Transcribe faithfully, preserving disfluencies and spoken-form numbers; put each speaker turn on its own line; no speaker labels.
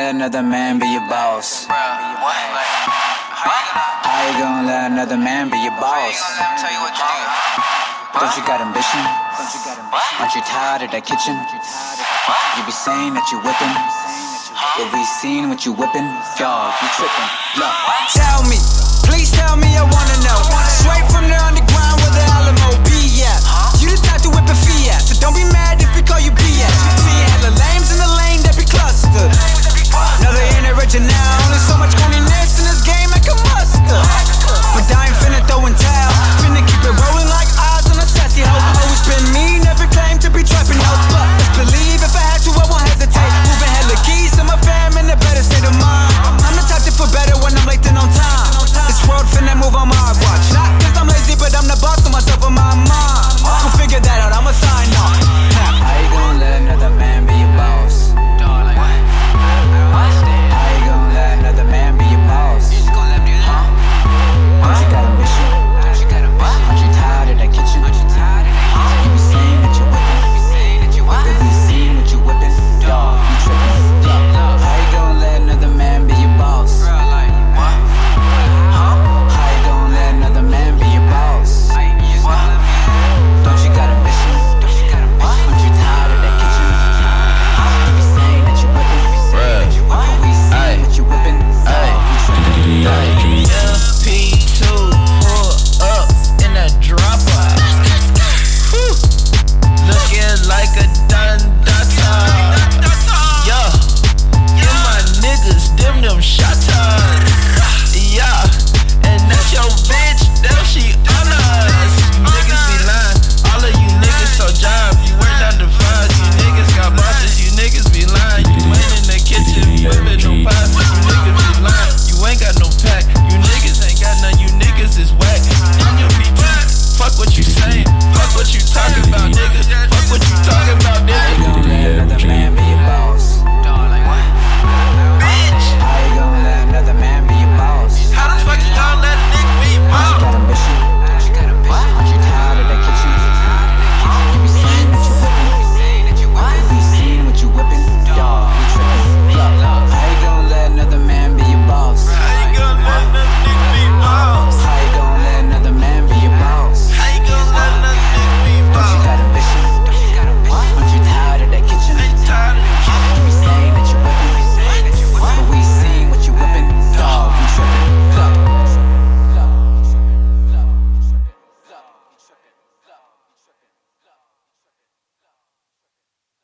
let another man be your boss? How you gonna let another man be your boss? Don't you got ambition? Aren't you tired of that kitchen? You be saying that you whipping, but we seen what you whipping. Dog, you tripping. Look, tell me, please tell me, I wanna know. Straight from the underground where the Alamo be at. You the type to whip a Fiat, so don't be mad if we call you B S. See hella lames in the lane.